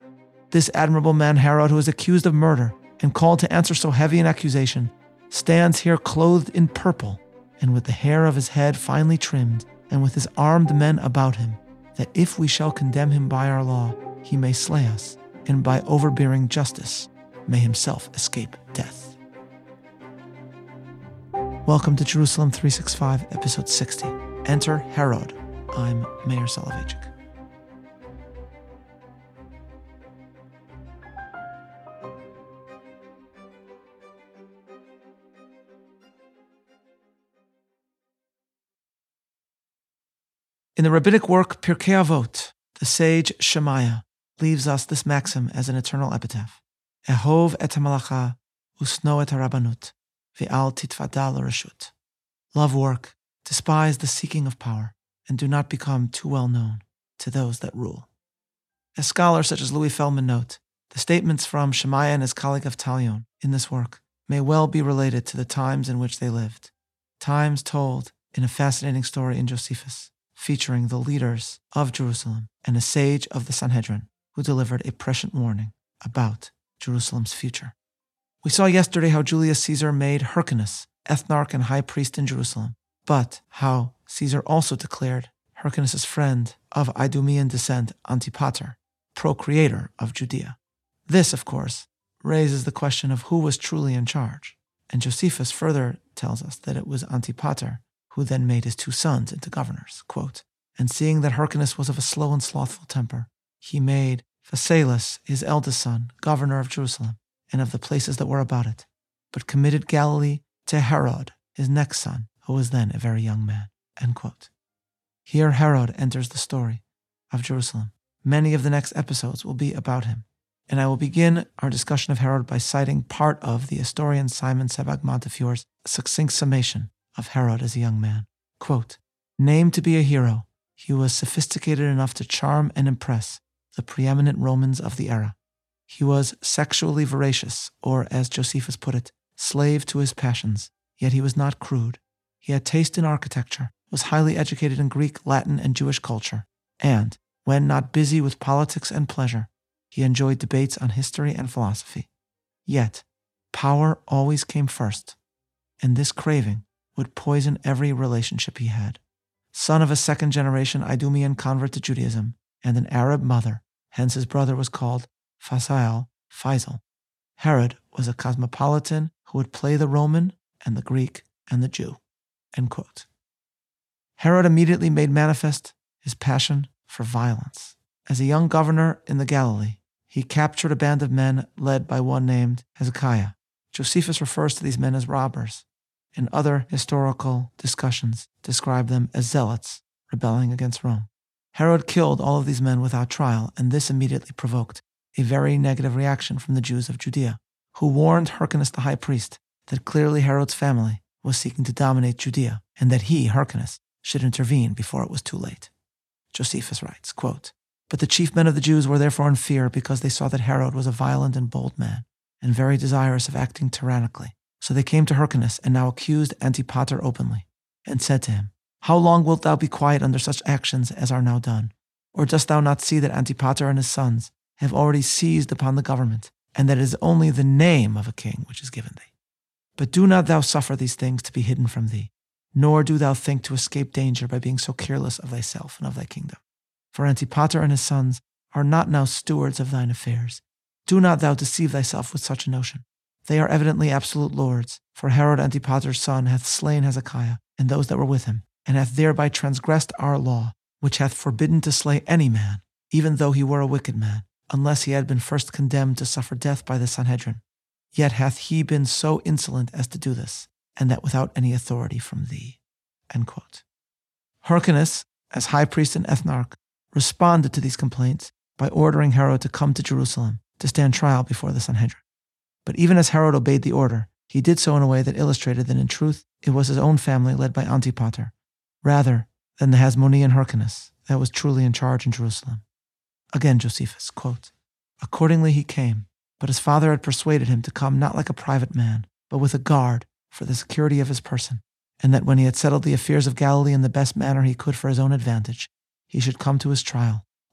This admirable man Herod, who is accused of murder and called to answer so heavy an accusation, stands here clothed in purple and with the hair of his head finely trimmed and with his armed men about him, that if we shall condemn him by our law, he may slay us, and by overbearing justice may himself escape death. Welcome to Jerusalem 365, episode 60. Enter Herod. I'm Meir Soloveichik. In the rabbinic work Pirkei Avot, the sage Shemaiah leaves us this maxim as an eternal epitaph: Ehov et hamalacha usno et harabbanut ve'al titfada l'reshut. Love work, despise the seeking of power, and do not become too well known to those that rule. As scholars such as Louis Feldman note, the statements from Shemaiah and his colleague Avtalion in this work may well be related to the times in which they lived, times told in a fascinating story in Josephus, featuring the leaders of Jerusalem and a sage of the Sanhedrin who delivered a prescient warning about Jerusalem's future. We saw yesterday how Julius Caesar made Hyrcanus ethnarch and high priest in Jerusalem, but how Caesar also declared Hyrcanus' friend of Idumean descent, Antipater, procreator of Judea. This, of course, raises the question of who was truly in charge, and Josephus further tells us that it was Antipater who then made his two sons into governors. Quote, and seeing that Hyrcanus was of a slow and slothful temper, he made Phasaelus, his eldest son, governor of Jerusalem and of the places that were about it, but committed Galilee to Herod, his next son, who was then a very young man. End quote. Here Herod enters the story of Jerusalem. Many of the next episodes will be about him, and I will begin our discussion of Herod by citing part of the historian Simon Sebag Montefiore's succinct summation of Herod as a young man. Quote, named to be a hero, he was sophisticated enough to charm and impress the preeminent Romans of the era. He was sexually voracious, or as Josephus put it, slave to his passions, yet he was not crude. He had taste in architecture, was highly educated in Greek, Latin, and Jewish culture, and, when not busy with politics and pleasure, he enjoyed debates on history and philosophy. Yet, power always came first, and this craving would poison every relationship he had. Son of a second-generation Idumean convert to Judaism and an Arab mother, hence his brother was called Faisal, Herod was a cosmopolitan who would play the Roman and the Greek and the Jew. End quote. Herod immediately made manifest his passion for violence. As a young governor in the Galilee, he captured a band of men led by one named Hezekiah. Josephus refers to these men as robbers, and other historical discussions describe them as zealots rebelling against Rome. Herod killed all of these men without trial, and this immediately provoked a very negative reaction from the Jews of Judea, who warned Hyrcanus the high priest that clearly Herod's family was seeking to dominate Judea, and that he, Hyrcanus, should intervene before it was too late. Josephus writes, quote, but the chief men of the Jews were therefore in fear because they saw that Herod was a violent and bold man, and very desirous of acting tyrannically. So they came to Hyrcanus and now accused Antipater openly, and said to him, how long wilt thou be quiet under such actions as are now done? Or dost thou not see that Antipater and his sons have already seized upon the government, and that it is only the name of a king which is given thee? But do not thou suffer these things to be hidden from thee, nor do thou think to escape danger by being so careless of thyself and of thy kingdom. For Antipater and his sons are not now stewards of thine affairs. Do not thou deceive thyself with such a notion. They are evidently absolute lords, for Herod Antipater's son hath slain Hezekiah and those that were with him, and hath thereby transgressed our law, which hath forbidden to slay any man, even though he were a wicked man, unless he had been first condemned to suffer death by the Sanhedrin. Yet hath he been so insolent as to do this, and that without any authority from thee. End quote. Hyrcanus, as high priest and ethnarch, responded to these complaints by ordering Herod to come to Jerusalem to stand trial before the Sanhedrin. But even as Herod obeyed the order, he did so in a way that illustrated that in truth it was his own family led by Antipater, rather than the Hasmonean Hyrcanus that was truly in charge in Jerusalem. Again Josephus, quote, accordingly he came, but his father had persuaded him to come not like a private man, but with a guard for the security of his person, and that when he had settled the affairs of Galilee in the best manner he could for his own advantage, he should come to his trial,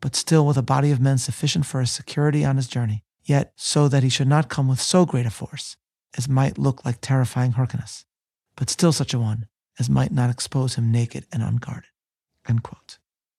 but still with a body of men sufficient for his security on his journey, yet so that he should not come with so great a force as might look like terrifying Hyrcanus, but still such a one as might not expose him naked and unguarded." End quote.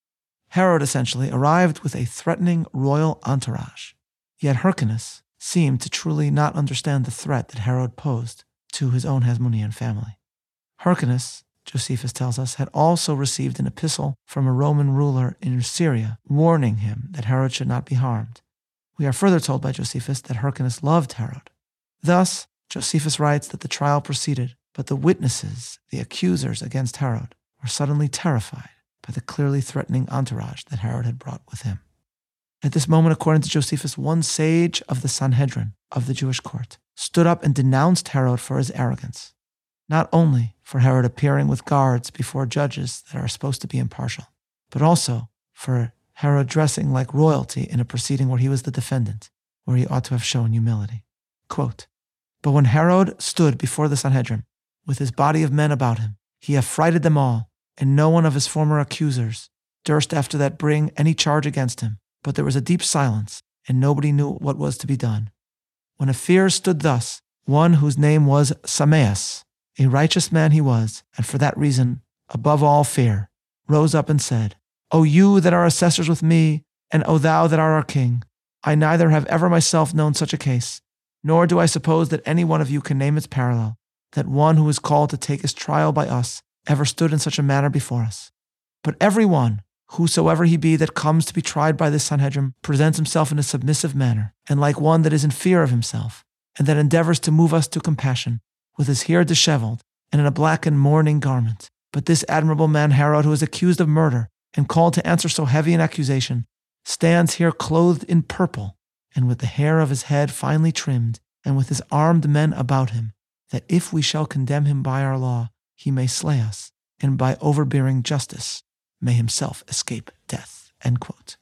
Herod essentially arrived with a threatening royal entourage, yet Hyrcanus seemed to truly not understand the threat that Herod posed to his own Hasmonean family. Hyrcanus, Josephus tells us, had also received an epistle from a Roman ruler in Syria warning him that Herod should not be harmed. We are further told by Josephus that Hyrcanus loved Herod. Thus, Josephus writes that the trial proceeded, but the witnesses, the accusers against Herod, were suddenly terrified by the clearly threatening entourage that Herod had brought with him. At this moment, according to Josephus, one sage of the Sanhedrin of the Jewish court stood up and denounced Herod for his arrogance, not only for Herod appearing with guards before judges that are supposed to be impartial, but also for Herod dressing like royalty in a proceeding where he was the defendant, where he ought to have shown humility. Quote, "But when Herod stood before the Sanhedrin, with his body of men about him, he affrighted them all, and no one of his former accusers durst after that bring any charge against him. But there was a deep silence, and nobody knew what was to be done. When a fear stood thus, one whose name was Sameas, a righteous man he was, and for that reason, above all fear, rose up and said, O you that are assessors with me, and O thou that art our king, I neither have ever myself known such a case, nor do I suppose that any one of you can name its parallel, that one who is called to take his trial by us ever stood in such a manner before us. But every one, whosoever he be that comes to be tried by this Sanhedrin, presents himself in a submissive manner, and like one that is in fear of himself, and that endeavors to move us to compassion, with his hair disheveled, and in a black and mourning garment. But this admirable man Herod, who is accused of murder, and called to answer so heavy an accusation, stands here clothed in purple, and with the hair of his head finely trimmed, and with his armed men about him, that if we shall condemn him by our law, he may slay us, and by overbearing justice may himself escape death." End quote.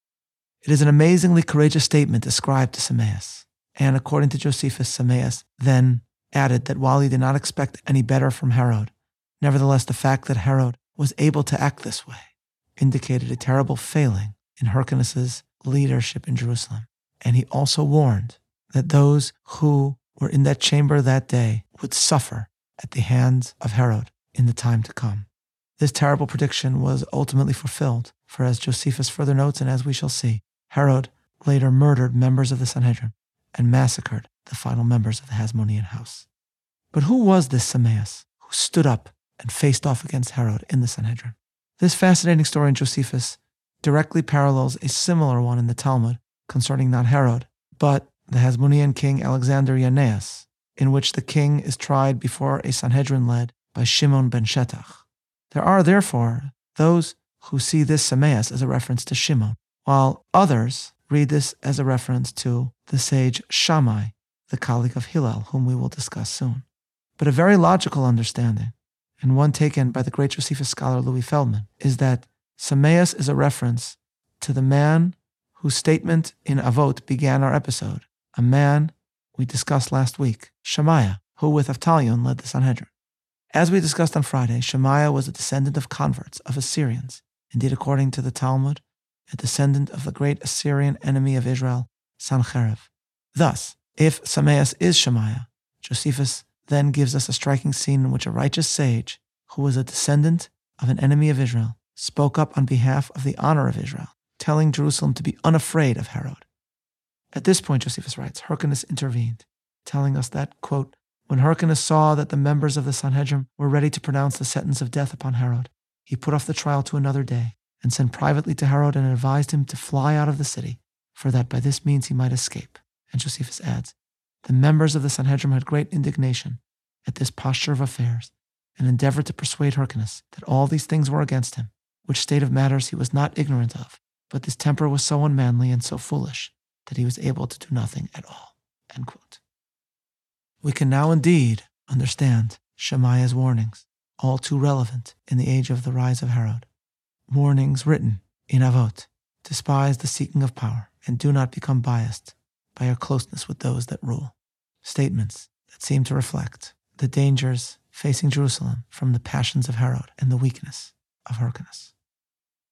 It is an amazingly courageous statement ascribed to Sameas, and according to Josephus, Sameas then added that while he did not expect any better from Herod, nevertheless the fact that Herod was able to act this way indicated a terrible failing in Hyrcanus' leadership in Jerusalem, and he also warned that those who were in that chamber that day would suffer at the hands of Herod in the time to come. This terrible prediction was ultimately fulfilled, for as Josephus further notes, and as we shall see, Herod later murdered members of the Sanhedrin and massacred the final members of the Hasmonean house. But who was this Sameas who stood up and faced off against Herod in the Sanhedrin? This fascinating story in Josephus directly parallels a similar one in the Talmud concerning not Herod, but the Hasmonean king Alexander Yanneas, in which the king is tried before a Sanhedrin led by Shimon ben Shetach. There are, therefore, those who see this Sameas as a reference to Shimon, while others read this as a reference to the sage Shammai, the colleague of Hillel, whom we will discuss soon. But a very logical understanding, and one taken by the great Josephus scholar Louis Feldman, is that Sameas is a reference to the man whose statement in Avot began our episode, a man we discussed last week, Shemaiah, who with Avtalion led the Sanhedrin. As we discussed on Friday, Shemaiah was a descendant of converts, of Assyrians, indeed according to the Talmud, a descendant of the great Assyrian enemy of Israel, Sancherib. Thus, if Sameas is Shemaiah, Josephus then gives us a striking scene in which a righteous sage, who was a descendant of an enemy of Israel, spoke up on behalf of the honor of Israel, telling Jerusalem to be unafraid of Herod. At this point, Josephus writes, Hyrcanus intervened, telling us that, quote, when Hyrcanus saw that the members of the Sanhedrin were ready to pronounce the sentence of death upon Herod, he put off the trial to another day, and sent privately to Herod and advised him to fly out of the city, for that by this means he might escape. And Josephus adds, the members of the Sanhedrin had great indignation at this posture of affairs, and endeavored to persuade Hyrcanus that all these things were against him, which state of matters he was not ignorant of, but this temper was so unmanly and so foolish that he was able to do nothing at all. End quote. We can now indeed understand Shemaiah's warnings, all too relevant in the age of the rise of Herod. Warnings written in Avot: despise the seeking of power, and do not become biased by your closeness with those that rule. Statements that seem to reflect the dangers facing Jerusalem from the passions of Herod and the weakness of Hyrcanus.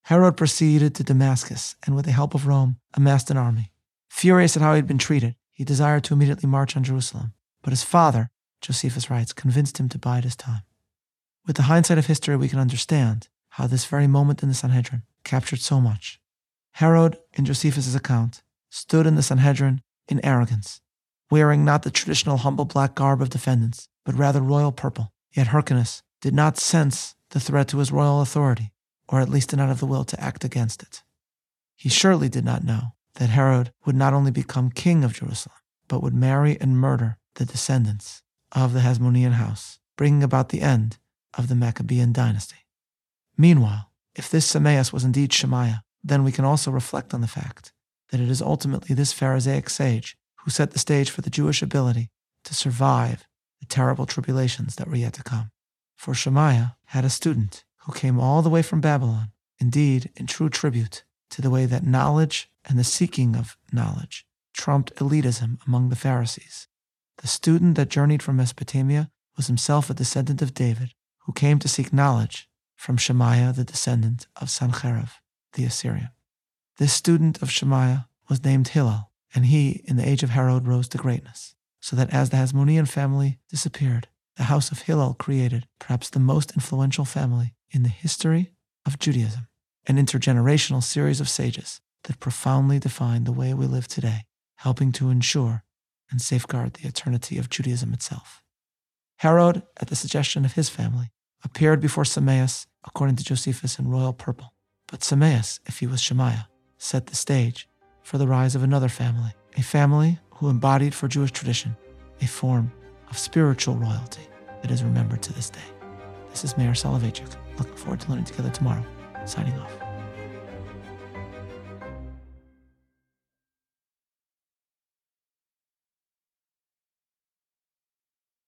Herod proceeded to Damascus and with the help of Rome amassed an army. Furious at how he had been treated, he desired to immediately march on Jerusalem. But his father, Josephus writes, convinced him to bide his time. With the hindsight of history, we can understand how this very moment in the Sanhedrin captured so much. Herod, in Josephus' account, stood in the Sanhedrin in arrogance, wearing not the traditional humble black garb of defendants, but rather royal purple. Yet Hyrcanus did not sense the threat to his royal authority, or at least did not have the will to act against it. He surely did not know that Herod would not only become king of Jerusalem, but would marry and murder the descendants of the Hasmonean house, bringing about the end of the Maccabean dynasty. Meanwhile, if this Sameas was indeed Shemaiah, then we can also reflect on the fact that it is ultimately this Pharisaic sage who set the stage for the Jewish ability to survive the terrible tribulations that were yet to come. For Shemaiah had a student who came all the way from Babylon, indeed in true tribute to the way that knowledge and the seeking of knowledge trumped elitism among the Pharisees. The student that journeyed from Mesopotamia was himself a descendant of David, who came to seek knowledge from Shemaiah, the descendant of Sancherib, the Assyrian. This student of Shemaiah was named Hillel, and he, in the age of Herod, rose to greatness, so that as the Hasmonean family disappeared, the house of Hillel created perhaps the most influential family in the history of Judaism, an intergenerational series of sages that profoundly defined the way we live today, helping to ensure and safeguard the eternity of Judaism itself. Herod, at the suggestion of his family, appeared before Sameas, according to Josephus, in royal purple. But Sameas, if he was Shemaiah, set the stage for the rise of another family, a family who embodied for Jewish tradition a form of spiritual royalty that is remembered to this day. This is Meir Soloveichik. Looking forward to learning together tomorrow. Signing off.